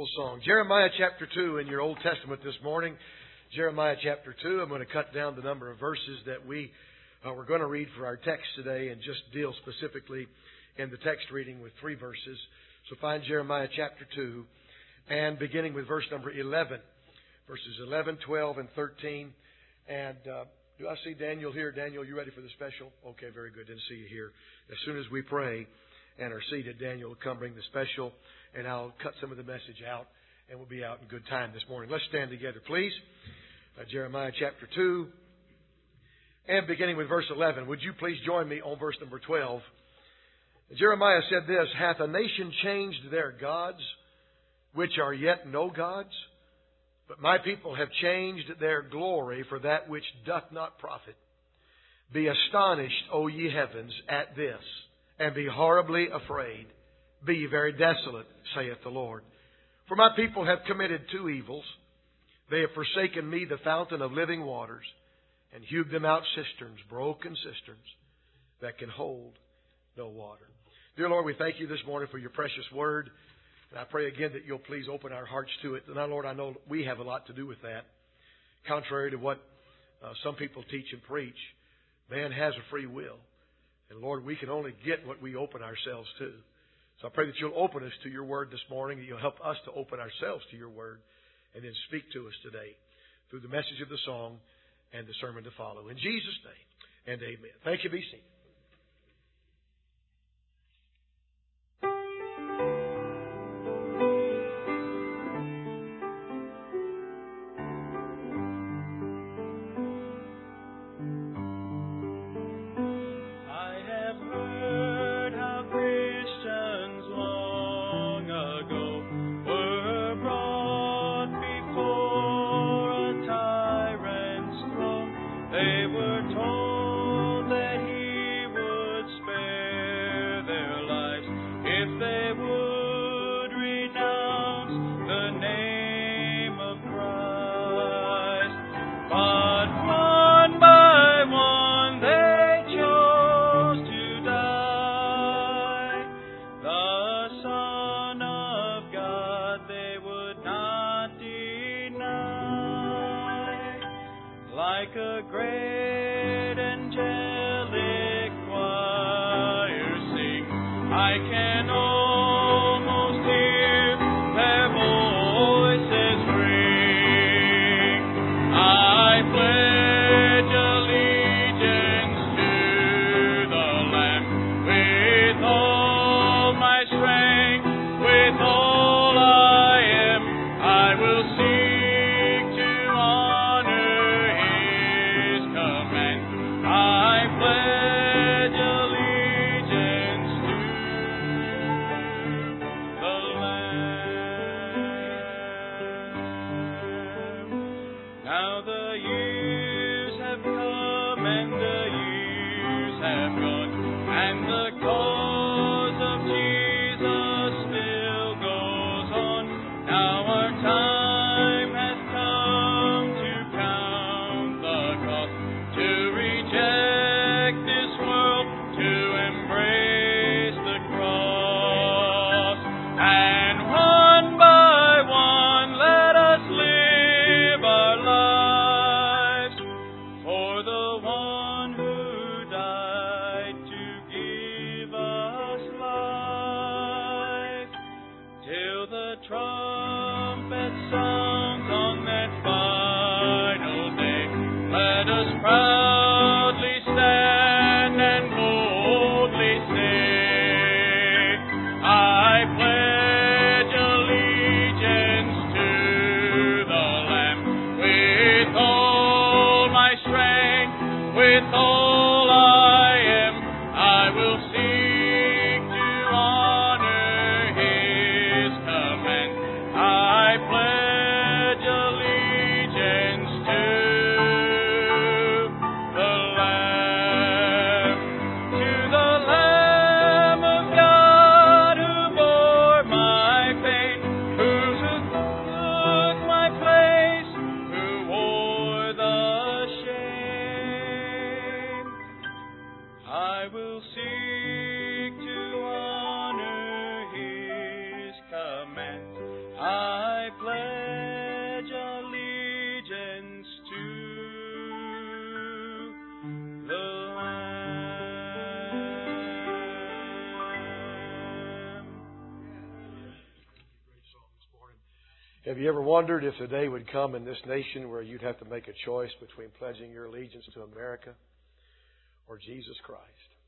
Song. Jeremiah chapter 2 in your Old Testament this morning. Jeremiah chapter 2. I'm going to cut down the number of verses that we're going to read for our text today and just deal specifically in the text reading with 3 verses. So find Jeremiah chapter 2 and beginning with verse number 11. Verses 11, 12, and 13. And do I see Daniel here? Daniel, you ready for the special? Okay, very good. Didn't see you here. As soon as we pray and are seated, Daniel will come bring the special. And I'll cut some of the message out, and we'll be out in good time this morning. Let's stand together, please. Jeremiah chapter 2, and beginning with verse 11. Would you please join me on verse number 12? Jeremiah said this, "Hath a nation changed their gods, which are yet no gods? But my people have changed their glory for that which doth not profit. Be astonished, O ye heavens, at this, and be horribly afraid. Be ye very desolate, saith the Lord. For my people have committed 2 evils. They have forsaken me, the fountain of living waters, and hewed them out cisterns, broken cisterns, that can hold no water." Dear Lord, we thank you this morning for your precious word. And I pray again that you'll please open our hearts to it. And now, Lord, I know we have a lot to do with that. Contrary to what some people teach and preach, man has a free will. And Lord, we can only get what we open ourselves to. So I pray that you'll open us to your word this morning, that you'll help us to open ourselves to your word, and then speak to us today through the message of the song and the sermon to follow. In Jesus' name, and amen. Thank you. Be seated. I pledge allegiance to the Lamb. Have you ever wondered if the day would come in this nation where you'd have to make a choice between pledging your allegiance to America or Jesus Christ?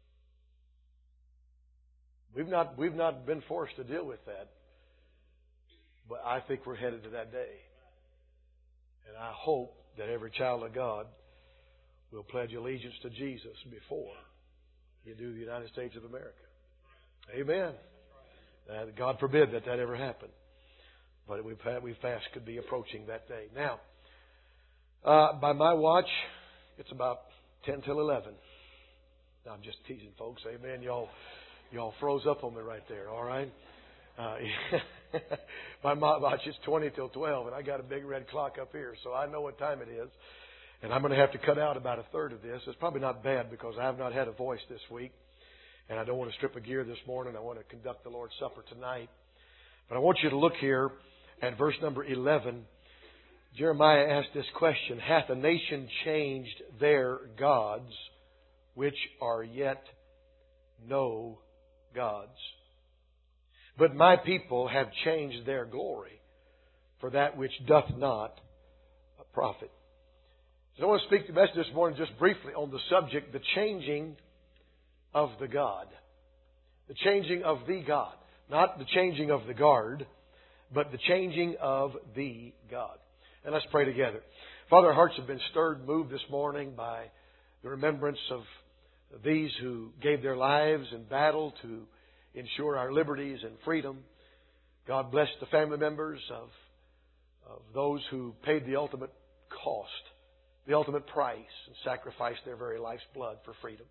We've not been forced to deal with that, but I think we're headed to that day. And I hope that every child of God will pledge allegiance to Jesus before you do the United States of America. Amen. God forbid that ever happened. But we fast could be approaching that day. Now, by my watch, it's about 10 till 11. Now, I'm just teasing, folks. Amen. Y'all froze up on me right there. All right. By my watch, it's 20 till 12, and I got a big red clock up here, so I know what time it is. And I'm going to have to cut out about a third of this. It's probably not bad because I have not had a voice this week, and I don't want to strip a gear this morning. I want to conduct the Lord's Supper tonight. But I want you to look here at verse number 11. Jeremiah asked this question: hath a nation changed their gods, which are yet no gods? But my people have changed their glory for that which doth not profit. So I want to speak the message this morning just briefly on the subject, the changing of the God. The changing of the God. Not the changing of the guard, but the changing of the God. And let's pray together. Father, our hearts have been stirred, moved this morning by the remembrance of these who gave their lives in battle to ensure our liberties and freedom. God bless the family members of those who paid the ultimate cost, the ultimate price, and sacrificed their very life's blood for freedom.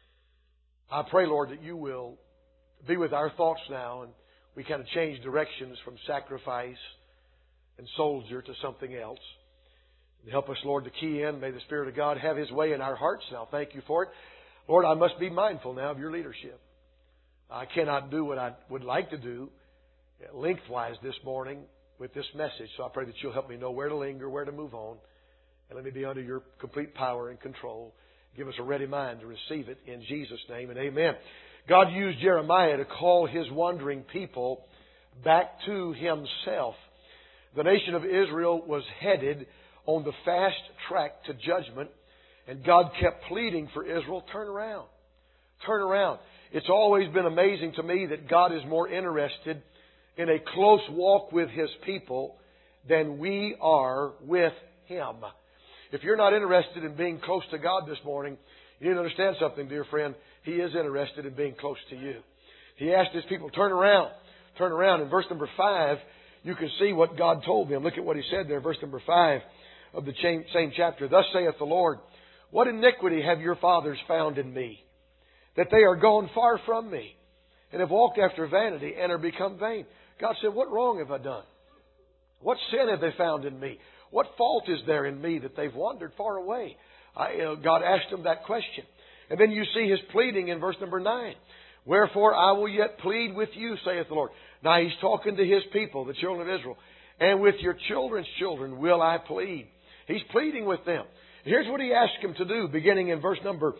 I pray, Lord, that you will be with our thoughts now, and we kind of change directions from sacrifice and soldier to something else. Help us, Lord, to key in. May the Spirit of God have His way in our hearts now. Thank you for it. Lord, I must be mindful now of your leadership. I cannot do what I would like to do lengthwise this morning with this message. So I pray that you'll help me know where to linger, where to move on. And let me be under your complete power and control. Give us a ready mind to receive it in Jesus' name, and amen. God used Jeremiah to call His wandering people back to Himself. The nation of Israel was headed on the fast track to judgment, and God kept pleading for Israel, turn around. Turn around. It's always been amazing to me that God is more interested in a close walk with His people than we are with Him. If you're not interested in being close to God this morning, you need to understand something, dear friend. He is interested in being close to you. He asked His people, turn around. Turn around. In verse number 5, you can see what God told them. Look at what He said there, verse number 5 of the same chapter. Thus saith the Lord, what iniquity have your fathers found in me, that they are gone far from me, and have walked after vanity, and are become vain? God said, what wrong have I done? What sin have they found in me? What fault is there in me that they've wandered far away? God asked them that question. And then you see His pleading in verse number 9. Wherefore I will yet plead with you, saith the Lord. Now He's talking to His people, the children of Israel. And with your children's children will I plead. He's pleading with them. Here's what He asked them to do, beginning in verse number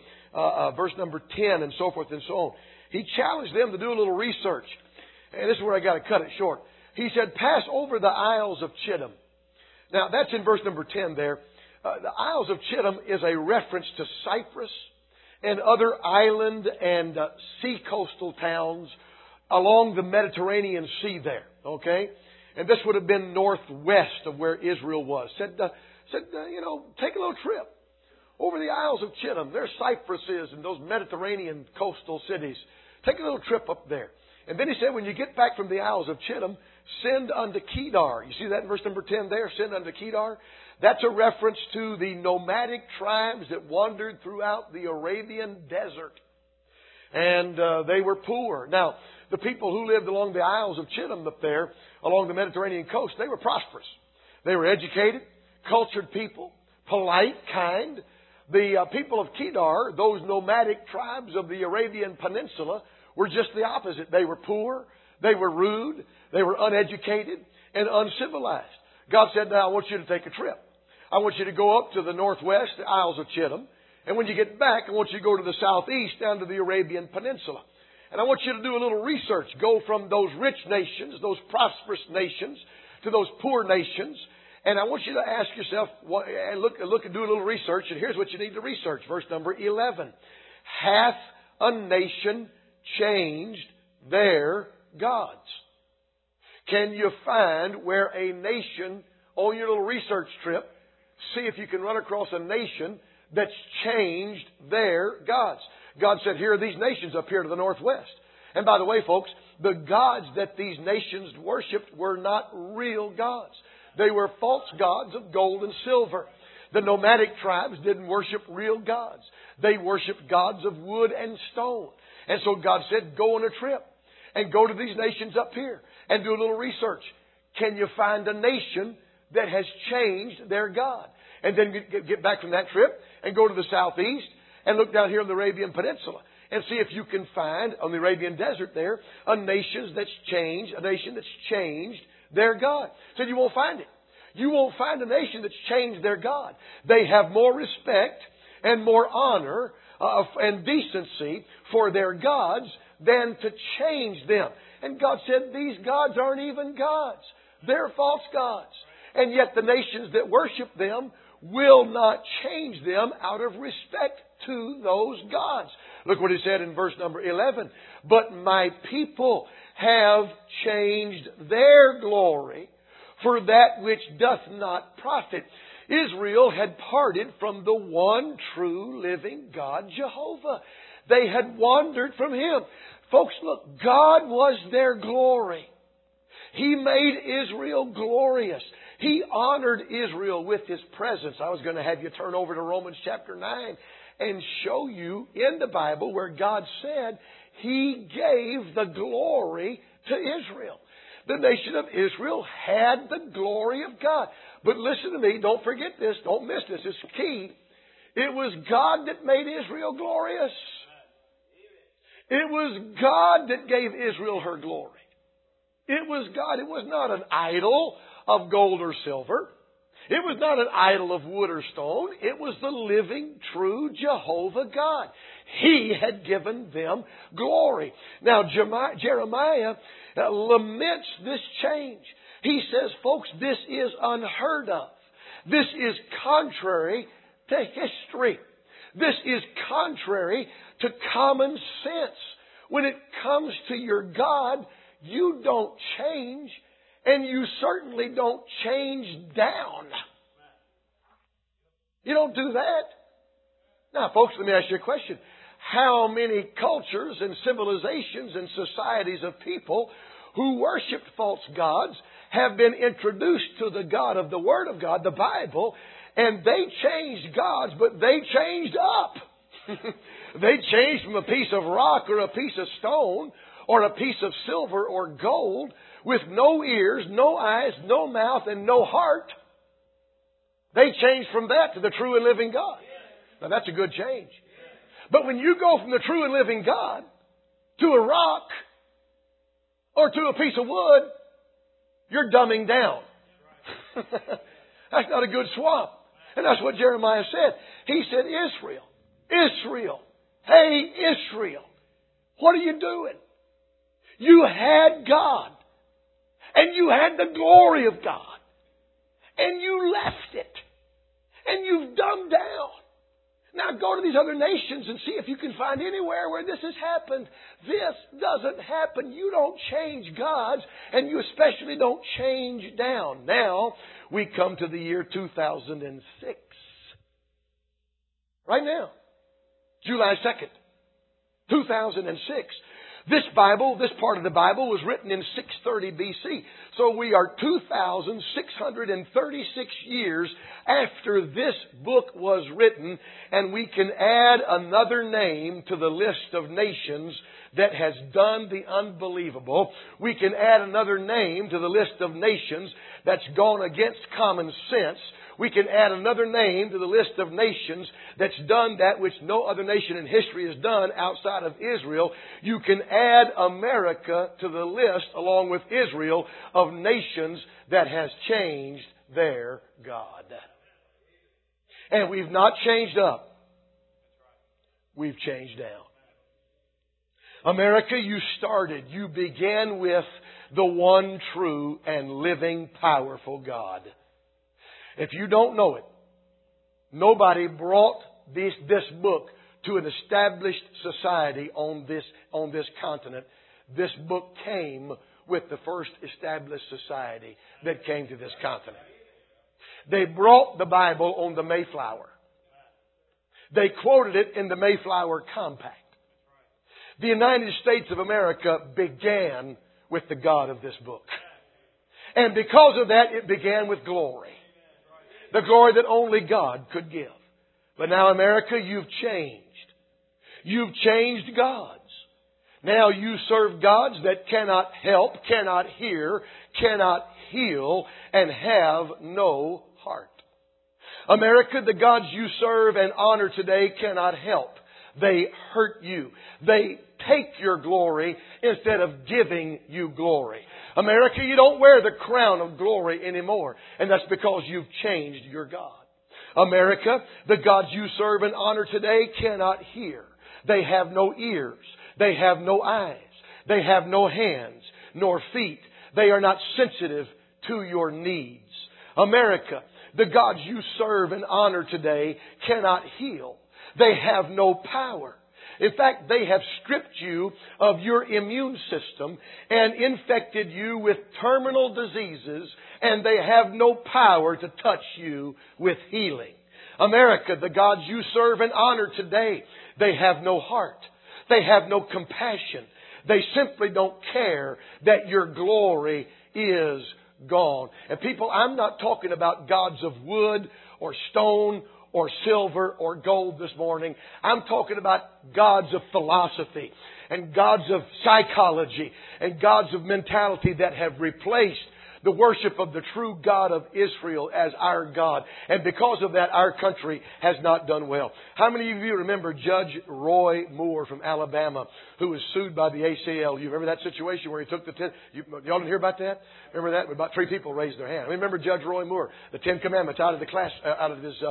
10 and so forth and so on. He challenged them to do a little research. And this is where I got to cut it short. He said, pass over the Isles of Chittim. Now, that's in verse number 10 there. The Isles of Chittim is a reference to Cyprus and other island and sea coastal towns along the Mediterranean Sea there. Okay? And this would have been northwest of where Israel was. Said, take a little trip over the Isles of Chittim. There's Cypresses and those Mediterranean coastal cities. Take a little trip up there. And then he said, when you get back from the Isles of Chittim, send unto Kedar. You see that in verse number 10 there? Send unto Kedar. That's a reference to the nomadic tribes that wandered throughout the Arabian desert. And they were poor. Now, the people who lived along the Isles of Chittim up there, along the Mediterranean coast, they were prosperous. They were educated, cultured people, polite, kind. The people of Kedar, those nomadic tribes of the Arabian Peninsula, were just the opposite. They were poor, they were rude, they were uneducated, and uncivilized. God said, now I want you to take a trip. I want you to go up to the northwest, the Isles of Chittim. And when you get back, I want you to go to the southeast, down to the Arabian Peninsula. And I want you to do a little research. Go from those rich nations, those prosperous nations, to those poor nations. And I want you to ask yourself, and look and do a little research. And here's what you need to research. Verse number 11. Hath a nation changed their gods? Can you find where a nation, on your little research trip, see if you can run across a nation that's changed their gods? God said, here are these nations up here to the northwest. And by the way, folks, the gods that these nations worshipped were not real gods. They were false gods of gold and silver. The nomadic tribes didn't worship real gods. They worshiped gods of wood and stone. And so God said, go on a trip and go to these nations up here and do a little research. Can you find a nation that has changed their God? And then get back from that trip and go to the southeast and look down here on the Arabian Peninsula and see if you can find on the Arabian Desert there a nation that's changed their God. So you won't find it. You won't find a nation that's changed their God. They have more respect and more honor and decency for their gods than to change them. And God said, these gods aren't even gods. They're false gods. And yet the nations that worship them will not change them out of respect to those gods. Look what he said in verse number 11. But my people have changed their glory for that which doth not profit. Israel had parted from the one true living God, Jehovah. They had wandered from Him. Folks, look, God was their glory. He made Israel glorious. He honored Israel with His presence. I was going to have you turn over to Romans chapter 9 and show you in the Bible where God said He gave the glory to Israel. The nation of Israel had the glory of God. But listen to me, don't forget this, don't miss this, it's key. It was God that made Israel glorious. It was God that gave Israel her glory. It was God. It was not an idol of gold or silver. It was not an idol of wood or stone. It was the living, true Jehovah God. He had given them glory. Now, Jeremiah laments this change. He says, folks, this is unheard of. This is contrary to history. This is contrary to common sense. When it comes to your God, you don't change, and you certainly don't change down. You don't do that. Now, folks, let me ask you a question. How many cultures and civilizations and societies of people who worshiped false gods have been introduced to the God of the Word of God, the Bible, and they changed gods, but they changed up. They changed from a piece of rock or a piece of stone or a piece of silver or gold with no ears, no eyes, no mouth, and no heart. They changed from that to the true and living God. Now that's a good change. But when you go from the true and living God to a rock or to a piece of wood, you're dumbing down. That's not a good swap. And that's what Jeremiah said. He said, Israel, hey Israel, what are you doing? You had God, and you had the glory of God, and you left it, and you've dumbed down. Now go to these other nations and see if you can find anywhere where this has happened. This doesn't happen. You don't change gods, and you especially don't change down. Now we come to the year 2006. Right now. July 2nd, 2006. This part of the Bible was written in 630 BC. So we are 2,636 years after this book was written, and we can add another name to the list of nations that has done the unbelievable. We can add another name to the list of nations that's gone against common sense. We can add another name to the list of nations that's done that which no other nation in history has done outside of Israel. You can add America to the list, along with Israel, of nations that has changed their God. And we've not changed up. We've changed down. America, you started. You began with the one true and living, powerful God. If you don't know it, nobody brought this book to an established society on this continent. This book came with the first established society that came to this continent. They brought the Bible on the Mayflower. They quoted it in the Mayflower Compact. The United States of America began with the God of this book. And because of that, it began with glory. The glory that only God could give. But now, America, you've changed. You've changed gods. Now you serve gods that cannot help, cannot hear, cannot heal, and have no heart. America, the gods you serve and honor today cannot help. They hurt you. They take your glory instead of giving you glory. America, you don't wear the crown of glory anymore. And that's because you've changed your God. America, the gods you serve and honor today cannot hear. They have no ears. They have no eyes. They have no hands nor feet. They are not sensitive to your needs. America, the gods you serve and honor today cannot heal. They have no power. In fact, they have stripped you of your immune system and infected you with terminal diseases, and they have no power to touch you with healing. America, the gods you serve and honor today, they have no heart. They have no compassion. They simply don't care that your glory is gone. And people, I'm not talking about gods of wood or stone or silver or gold this morning. I'm talking about gods of philosophy and gods of psychology and gods of mentality that have replaced the worship of the true God of Israel as our God. And because of that, our country has not done well. How many of you remember Judge Roy Moore from Alabama, who was sued by the ACLU? You remember that situation where he took the y'all didn't hear about that? Remember that? About 3 people raised their hand. Remember Judge Roy Moore, the 10 Commandments out of the class, out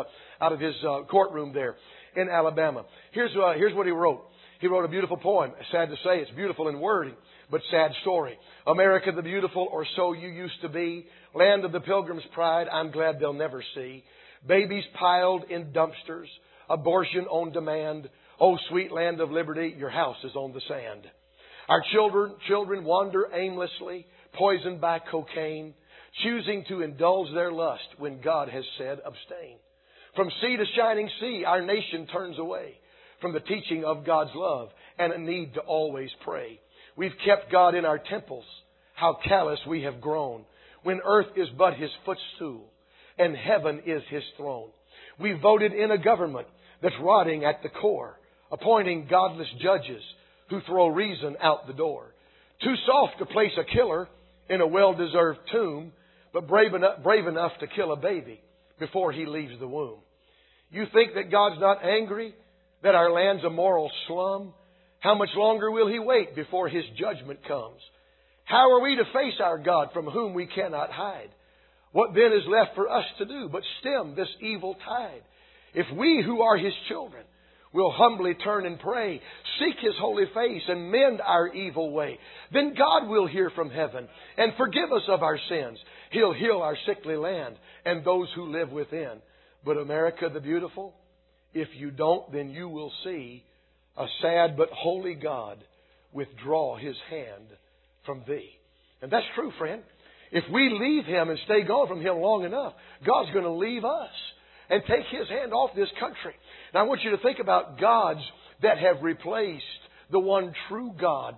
of his courtroom there in Alabama. Here's what he wrote. He wrote a beautiful poem. Sad to say, it's beautiful in wording, but sad story. America the beautiful, or so you used to be. Land of the pilgrim's pride, I'm glad they'll never see. Babies piled in dumpsters. Abortion on demand. Oh, sweet land of liberty, your house is on the sand. Our children wander aimlessly, poisoned by cocaine, choosing to indulge their lust when God has said abstain. From sea to shining sea, our nation turns away from the teaching of God's love and a need to always pray. We've kept God in our temples. How callous we have grown, when earth is but His footstool and heaven is His throne. We voted in a government that's rotting at the core, appointing godless judges who throw reason out the door. Too soft to place a killer in a well-deserved tomb, but brave enough to kill a baby before he leaves the womb. You think that God's not angry, that our land's a moral slum? How much longer will He wait before His judgment comes? How are we to face our God from whom we cannot hide? What then is left for us to do but stem this evil tide? If we who are His children will humbly turn and pray, seek His holy face and mend our evil way, then God will hear from heaven and forgive us of our sins. He'll heal our sickly land and those who live within. But America the beautiful, if you don't, then you will see a sad but holy God withdraw His hand from thee. And that's true, friend. If we leave Him and stay gone from Him long enough, God's going to leave us and take His hand off this country. Now I want you to think about gods that have replaced the one true God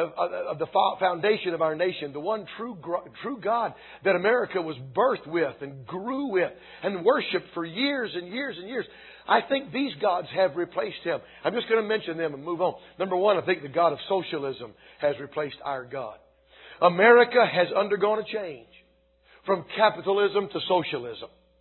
of the foundation of our nation, the one true God that America was birthed with and grew with and worshipped for years and years and years. I think these gods have replaced Him. I'm just going to mention them and move on. Number one, I think the God of socialism has replaced our God. America has undergone a change from capitalism to socialism.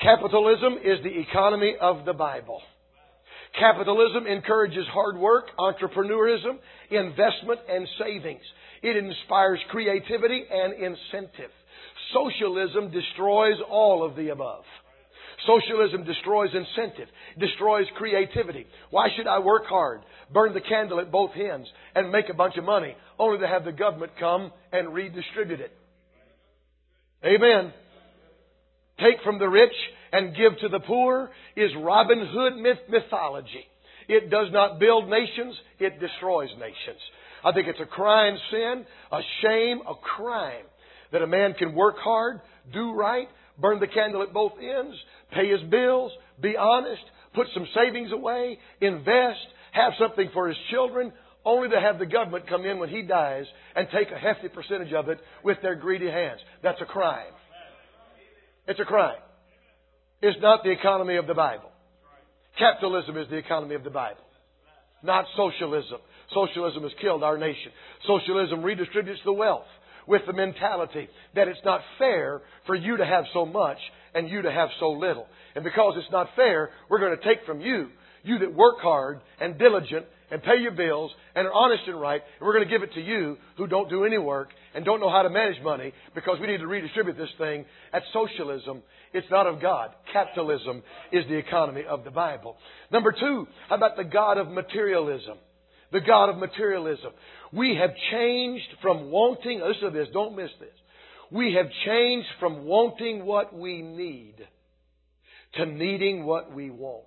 Capitalism is the economy of the Bible. Capitalism encourages hard work, entrepreneurism, investment, and savings. It inspires creativity and incentive. Socialism destroys all of the above. Socialism destroys incentive, destroys creativity. Why should I work hard, burn the candle at both ends, and make a bunch of money, only to have the government come and redistribute it? Amen. Take from the rich and give to the poor is Robin Hood mythology. It does not build nations, it destroys nations. I think it's a crying sin, a shame, a crime that a man can work hard, do right, burn the candle at both ends, pay his bills, be honest, put some savings away, invest, have something for his children, only to have the government come in when he dies and take a hefty percentage of it with their greedy hands. That's a crime. It's a crime. It's not the economy of the Bible. Capitalism is the economy of the Bible, not socialism. Socialism has killed our nation. Socialism redistributes the wealth with the mentality that it's not fair for you to have so much and you to have so little. And because it's not fair, we're going to take from you, you that work hard and diligent and pay your bills and are honest and right, and we're going to give it to you who don't do any work and don't know how to manage money because we need to redistribute this thing. That's socialism. It's not of God. Capitalism is the economy of the Bible. Number two, how about the God of materialism? The God of materialism. We have changed from wanting, listen to this, don't miss this. We have changed from wanting what we need to needing what we want.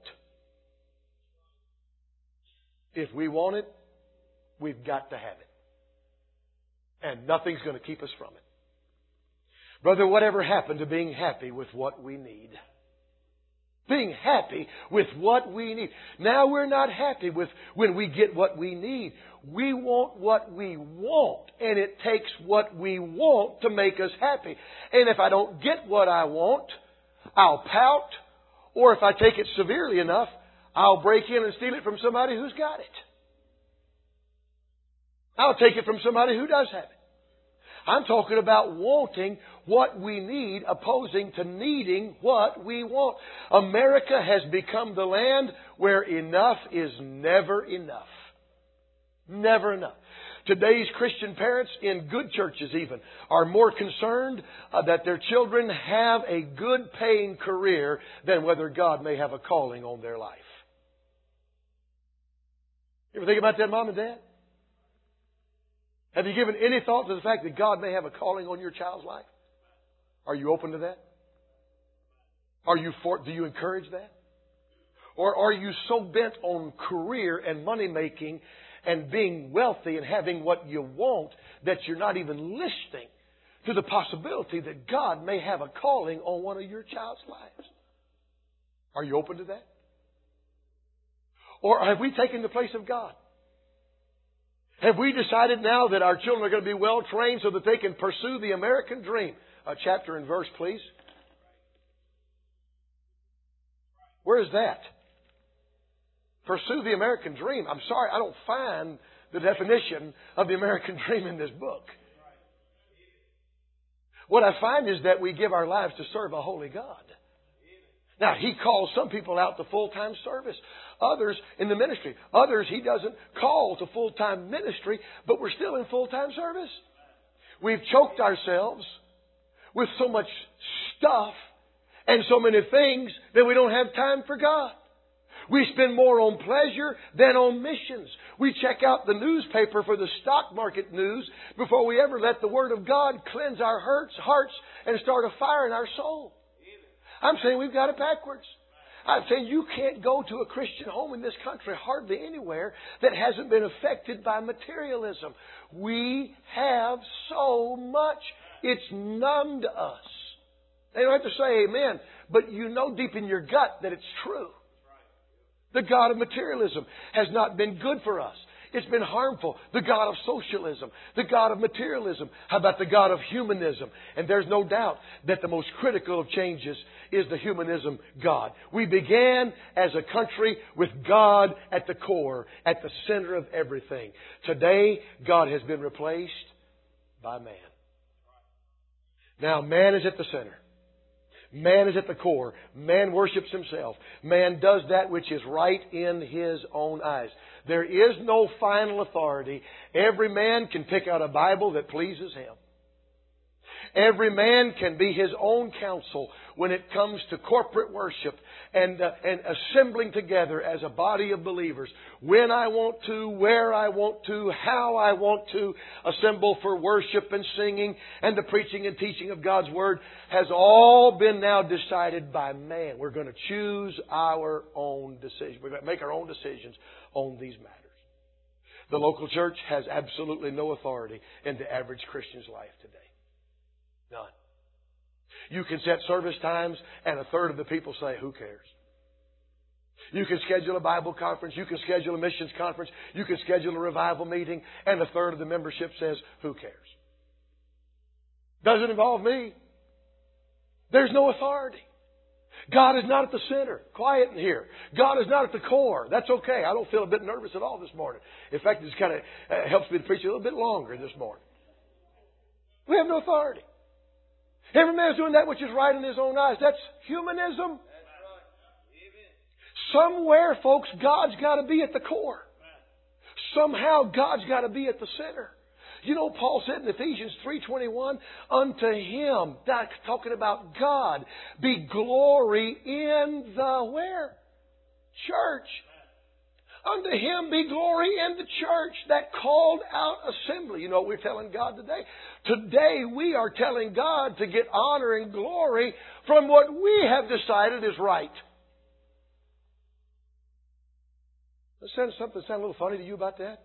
If we want it, we've got to have it. And nothing's going to keep us from it. Brother, whatever happened to being happy with what we need? Being happy with what we need. Now we're not happy with when we get what we need. We want what we want. And it takes what we want to make us happy. And if I don't get what I want, I'll pout. Or if I take it severely enough, I'll break in and steal it from somebody who's got it. I'll take it from somebody who does have it. I'm talking about wanting what we need, opposing to needing what we want. America has become the land where enough is never enough. Never enough. Today's Christian parents, in good churches even, are more concerned that their children have a good paying career than whether God may have a calling on their life. You ever think about that, Mom and Dad? Have you given any thought to the fact that God may have a calling on your child's life? Are you open to that? Do you encourage that? Or are you so bent on career and money making and being wealthy and having what you want that you're not even listening to the possibility that God may have a calling on one of your child's lives? Are you open to that? Or have we taken the place of God? Have we decided now that our children are going to be well trained so that they can pursue the American dream? A chapter and verse, please. Where is that? Pursue the American dream. I'm sorry, I don't find the definition of the American dream in this book. What I find is that we give our lives to serve a holy God. Now, He calls some people out to full-time service. Others in the ministry. Others He doesn't call to full-time ministry, but we're still in full-time service. We've choked ourselves with so much stuff and so many things that we don't have time for God. We spend more on pleasure than on missions. We check out the newspaper for the stock market news before we ever let the Word of God cleanse our hearts and start a fire in our soul. I'm saying we've got it backwards. I'm saying you can't go to a Christian home in this country, hardly anywhere, that hasn't been affected by materialism. We have so much. It's numbed us. They don't have to say amen, but you know deep in your gut that it's true. The God of materialism has not been good for us. It's been harmful. The God of socialism, the God of materialism. How about the God of humanism? And there's no doubt that the most critical of changes is the humanism God. We began as a country with God at the core, at the center of everything. Today, God has been replaced by man. Now, man is at the center. Man is at the core. Man worships himself. Man does that which is right in his own eyes. There is no final authority. Every man can pick out a Bible that pleases him. Every man can be his own counsel when it comes to corporate worship and assembling together as a body of believers. When I want to, where I want to, how I want to assemble for worship and singing and the preaching and teaching of God's Word has all been now decided by man. We're going to choose our own decisions. We're going to make our own decisions on these matters. The local church has absolutely no authority in the average Christian's life today. None. You can set service times and a third of the people say, who cares? You can schedule a Bible conference. You can schedule a missions conference. You can schedule a revival meeting and a third of the membership says, who cares? Doesn't involve me. There's no authority. God is not at the center. Quiet in here. God is not at the core. That's okay. I don't feel a bit nervous at all this morning. In fact, it just kind of helps me to preach a little bit longer this morning. We have no authority. Every man is doing that which is right in his own eyes. That's humanism. Somewhere, folks, God's got to be at the core. Somehow, God's got to be at the center. You know, Paul said in Ephesians 3:21, unto Him, that's talking about God, be glory in the where? Church. Unto Him be glory in the church, that called out assembly. You know what we're telling God today? Today we are telling God to get honor and glory from what we have decided is right. Does something sound a little funny to you about that?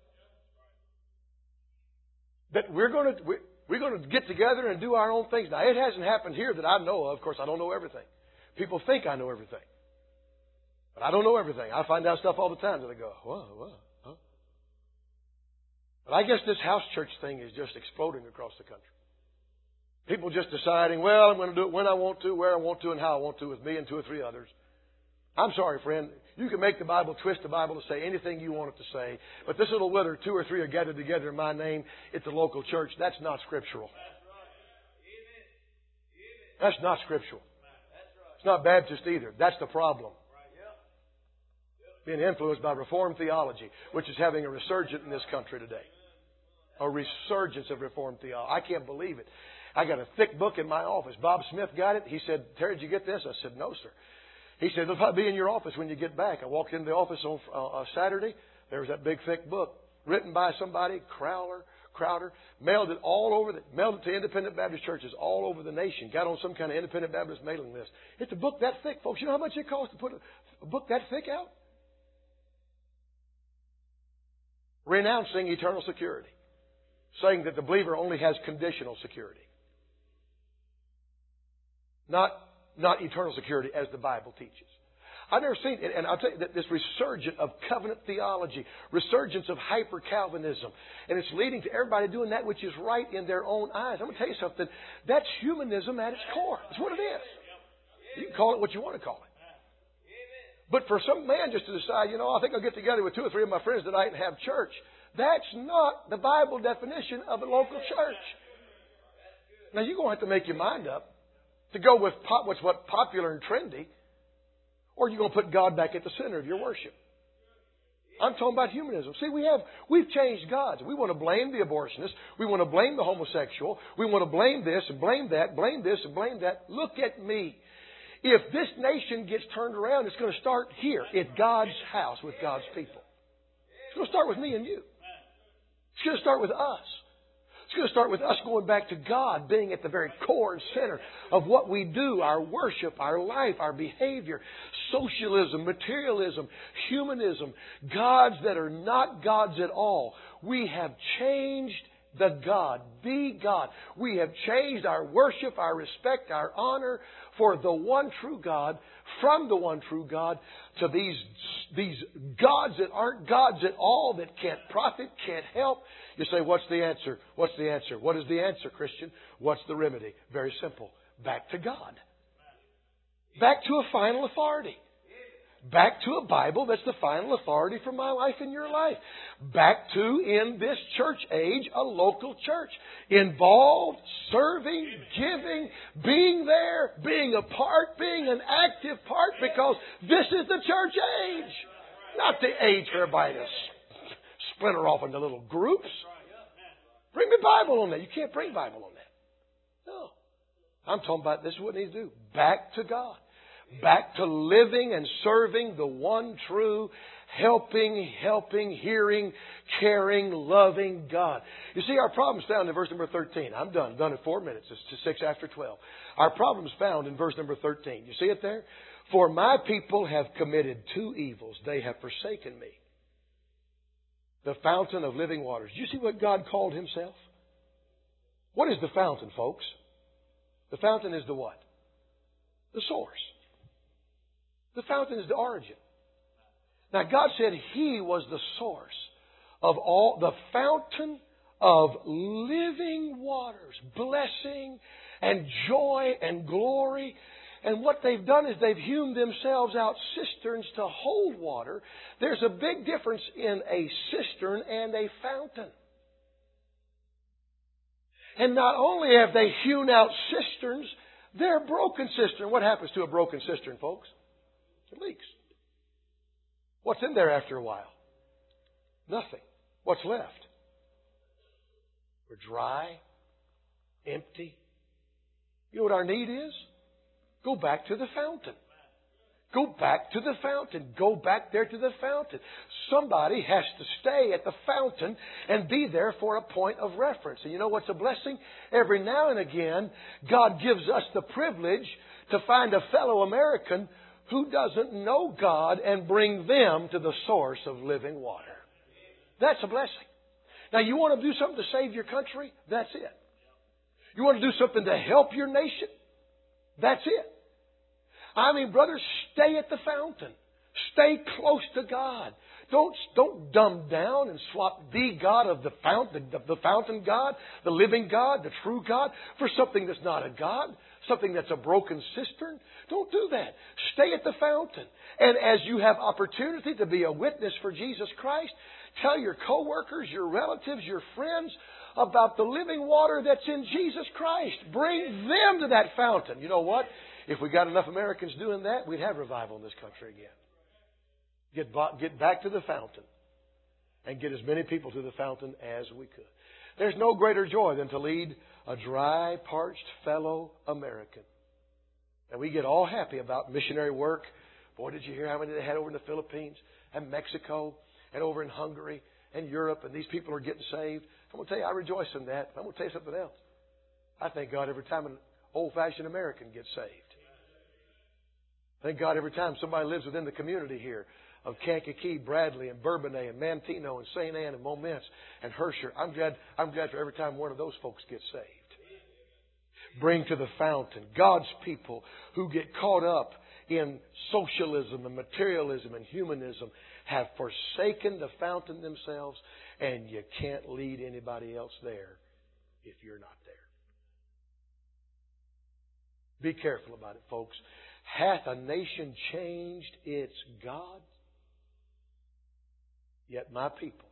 That we're going to get together and do our own things. Now, it hasn't happened here that I know of. Of course, I don't know everything. People think I know everything. But I don't know everything. I find out stuff all the time that I go, whoa, huh? But I guess this house church thing is just exploding across the country. People just deciding, well, I'm going to do it when I want to, where I want to, and how I want to with me and two or three others. I'm sorry, friend. You can make the Bible, twist the Bible to say anything you want it to say. But this little whether two or three are gathered together in my name, it's a local church. That's not scriptural. That's not scriptural. It's not Baptist either. That's the problem. Being influenced by Reformed theology, which is having a resurgence in this country today. A resurgence of Reformed theology. I can't believe it. I got a thick book in my office. Bob Smith got it. He said, Terry, did you get this? I said, no, sir. He said, it'll probably be in your office when you get back. I walked into the office on Saturday. There was that big, thick book written by somebody, Crowder, mailed it mailed it to independent Baptist churches all over the nation. Got on some kind of independent Baptist mailing list. It's a book that thick, folks. You know how much it costs to put a book that thick out? Renouncing eternal security. Saying that the believer only has conditional security. Not eternal security as the Bible teaches. I've never seen it, and I'll tell you that this resurgence of covenant theology, resurgence of hyper-Calvinism, and it's leading to everybody doing that which is right in their own eyes. I'm going to tell you something. That's humanism at its core. That's what it is. You can call it what you want to call it. But for some man just to decide, I think I'll get together with two or three of my friends tonight and have church. That's not the Bible definition of a local church. Now, you're going to have to make your mind up to go with what's popular and trendy, or you're going to put God back at the center of your worship. I'm talking about humanism. See, we've changed gods. We want to blame the abortionist. We want to blame the homosexual. We want to blame this and blame that, blame this and blame that. Look at me. If this nation gets turned around, it's going to start here at God's house with God's people. It's going to start with me and you. It's going to start with us. It's going to start with us going back to God being at the very core and center of what we do, our worship, our life, our behavior, socialism, materialism, humanism, gods that are not gods at all. We have changed the God, the God. We have changed our worship, our respect, our honor for the one true God, from the one true God to these gods that aren't gods at all, that can't profit, can't help. You say, what's the answer? What's the answer? What is the answer, Christian? What's the remedy? Very simple. Back to God. Back to a final authority. Back to a Bible that's the final authority for my life and your life. Back to, in this church age, a local church. Involved, serving, giving, being there, being a part, being an active part, because this is the church age. Not the age for everybody to splinter off into little groups. Bring the Bible on that. You can't bring Bible on that. No. I'm talking about this is what it needs to do. Back to God. Back to living and serving the one true, helping, hearing, caring, loving God. You see, our problem's found in verse number 13. I'm done. Done in 4 minutes. It's 6 after 12. Our problem's found in verse number 13. You see it there? For my people have committed 2 evils. They have forsaken me, the fountain of living waters. Do you see what God called Himself? What is the fountain, folks? The fountain is the what? The source. The fountain is the origin. Now, God said He was the source of all, the fountain of living waters, blessing and joy and glory. And what they've done is they've hewn themselves out cisterns to hold water. There's a big difference in a cistern and a fountain. And not only have they hewn out cisterns, they're broken cistern. What happens to a broken cistern, folks? It leaks. What's in there after a while? Nothing. What's left? We're dry, empty. You know what our need is? Go back to the fountain. Go back to the fountain. Go back there to the fountain. Somebody has to stay at the fountain and be there for a point of reference. And you know what's a blessing? Every now and again, God gives us the privilege to find a fellow American who doesn't know God and bring them to the source of living water. That's a blessing. Now, you want to do something to save your country? That's it. You want to do something to help your nation? That's it. I mean, brothers, stay at the fountain. Stay close to God. Don't dumb down and swap the God of the fountain God, the living God, the true God, for something that's not a God, something that's a broken cistern. Don't do that. Stay at the fountain. And as you have opportunity to be a witness for Jesus Christ, tell your coworkers, your relatives, your friends about the living water that's in Jesus Christ. Bring them to that fountain. You know what? If we got enough Americans doing that, we'd have revival in this country again. Get back to the fountain and get as many people to the fountain as we could. There's no greater joy than to lead a dry, parched fellow American. And we get all happy about missionary work. Boy, did you hear how many they had over in the Philippines and Mexico and over in Hungary and Europe, and these people are getting saved. I'm going to tell you, I rejoice in that. I'm going to tell you something else. I thank God every time an old-fashioned American gets saved. Thank God every time somebody lives within the community here of Kankakee, Bradley, and Bourbonnais, and Manteno, and St. Anne, and Moments, and Herscher. I'm glad for every time one of those folks gets saved. Bring to the fountain God's people who get caught up in socialism and materialism and humanism have forsaken the fountain themselves, and you can't lead anybody else there if you're not there. Be careful about it, folks. Hath a nation changed its God? Yet my people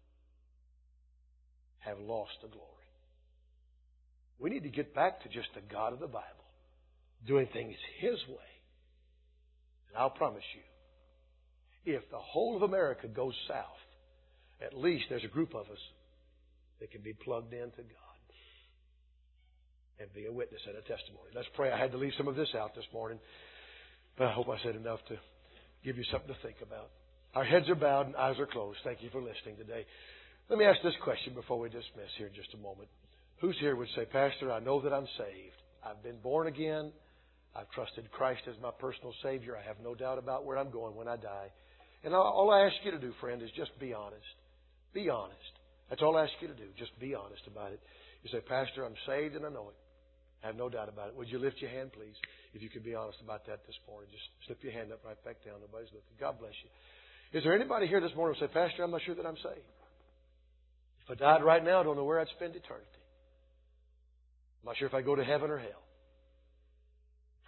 have lost the glory. We need to get back to just the God of the Bible, doing things His way. And I'll promise you, if the whole of America goes south, at least there's a group of us that can be plugged into God and be a witness and a testimony. Let's pray. I had to leave some of this out this morning, but I hope I said enough to give you something to think about. Our heads are bowed and eyes are closed. Thank you for listening today. Let me ask this question before we dismiss here in just a moment. Who's here would say, Pastor, I know that I'm saved. I've been born again. I've trusted Christ as my personal Savior. I have no doubt about where I'm going when I die. And all I ask you to do, friend, is just be honest. Be honest. That's all I ask you to do. Just be honest about it. You say, Pastor, I'm saved and I know it. I have no doubt about it. Would you lift your hand, please? If you could be honest about that this morning. Just slip your hand up right back down. Nobody's looking. God bless you. Is there anybody here this morning who say, Pastor, I'm not sure that I'm saved. If I died right now, I don't know where I'd spend eternity. I'm not sure if I'd go to heaven or hell.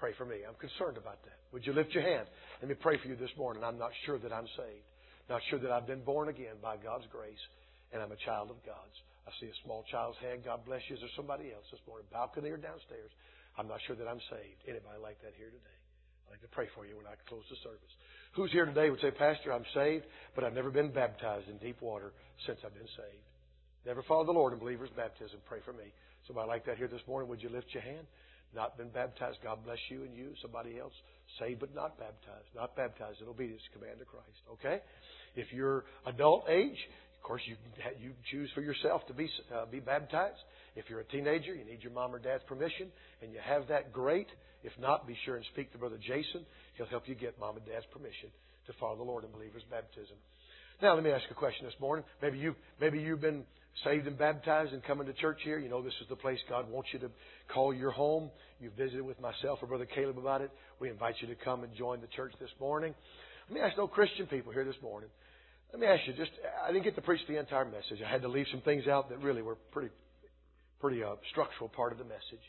Pray for me. I'm concerned about that. Would you lift your hand? Let me pray for you this morning. I'm not sure that I'm saved. Not sure that I've been born again by God's grace, and I'm a child of God's. I see a small child's hand. God bless you. Is there somebody else this morning? Balcony or downstairs? I'm not sure that I'm saved. Anybody like that here today? I'd like to pray for you when I close the service. Who's here today would say, Pastor, I'm saved, but I've never been baptized in deep water since I've been saved. Never followed the Lord in believer's baptism. Pray for me. Somebody like that here this morning, would you lift your hand? Not been baptized. God bless you and you. Somebody else, saved but not baptized. Not baptized in obedience to the command of Christ. Okay? If you're adult age, of course, you choose for yourself to be baptized. If you're a teenager, you need your mom or dad's permission, and you have that, great. If not, be sure and speak to Brother Jason. He'll help you get mom and dad's permission to follow the Lord in believer's baptism. Now, let me ask you a question this morning. Maybe you've been saved and baptized and coming to church here. You know this is the place God wants you to call your home. You've visited with myself or Brother Caleb about it. We invite you to come and join the church this morning. Let me ask no Christian people here this morning. Let me ask you, I didn't get to preach the entire message. I had to leave some things out that really were pretty structural part of the message.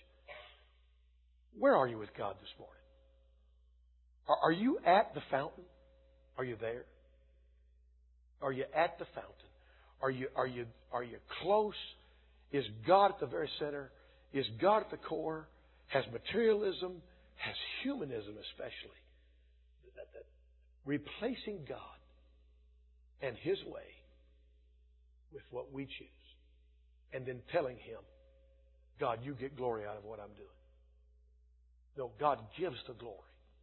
Where are you with God this morning? Are you at the fountain? Are you there? Are you at the fountain? Are you close? Is God at the very center? Is God at the core? Has materialism, has humanism especially, that replacing God and His way with what we choose, and then telling Him, God, you get glory out of what I'm doing. No, God gives the glory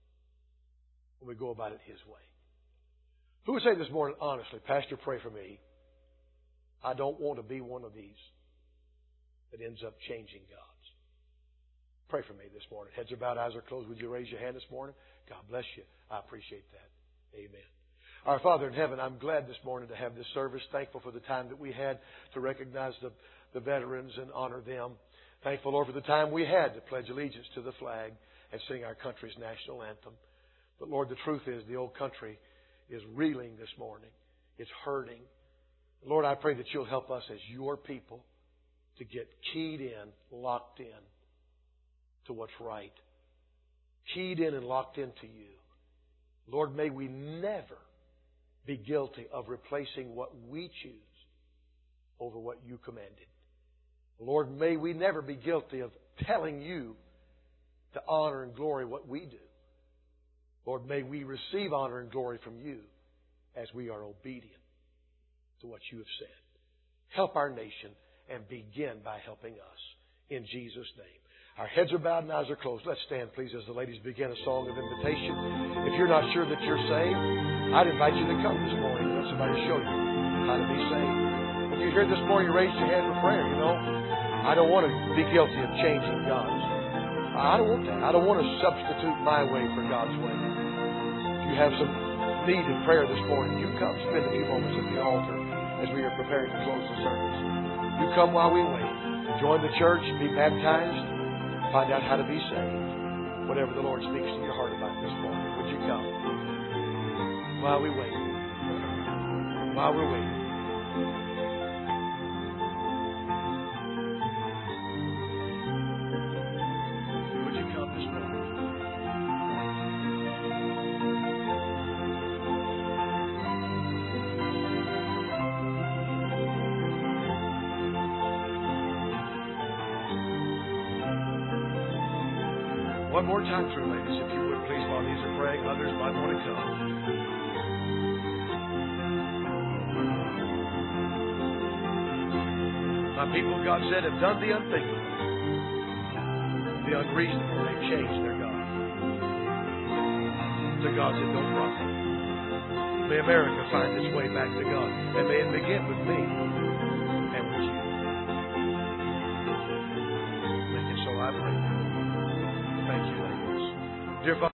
when we go about it His way. Who would say this morning, honestly, Pastor, pray for me. I don't want to be one of these that ends up changing God's. Pray for me this morning. Heads are bowed, eyes are closed. Would you raise your hand this morning? God bless you. I appreciate that. Amen. Our Father in heaven, I'm glad this morning to have this service. Thankful for the time that we had to recognize the veterans and honor them. Thankful, Lord, for the time we had to pledge allegiance to the flag and sing our country's national anthem. But Lord, the truth is the old country is reeling this morning. It's hurting. Lord, I pray that you'll help us as your people to get keyed in, locked in to what's right. Keyed in and locked into you. Lord, may we never be guilty of replacing what we choose over what you commanded. Lord, may we never be guilty of telling you to honor and glory what we do. Lord, may we receive honor and glory from you as we are obedient to what you have said. Help our nation and begin by helping us. In Jesus' name. Our heads are bowed and eyes are closed. Let's stand, please, as the ladies begin a song of invitation. If you're not sure that you're saved, I'd invite you to come this morning and let somebody show you how to be saved. If you're here this morning, you raise your hand for prayer. You know, I don't want to be guilty of changing God's. I don't want that. I don't want to substitute my way for God's way. If you have some need in prayer this morning, you come spend a few moments at the altar as we are preparing to close the service. You come while we wait. Join the church, be baptized, find out how to be saved. Whatever the Lord speaks to your heart about this morning, would you come? While we wait. While we're waiting. Would you come this morning? One more time through, ladies, if you would, please, while these are praying, others might want to come. My people, God said, have done the unthinkable, the unreasonable. They've changed their God to gods that don't profit. May America find its way back to God, and may it begin with me and with you. Make it so, I pray. Thank you, ladies. Dear Father,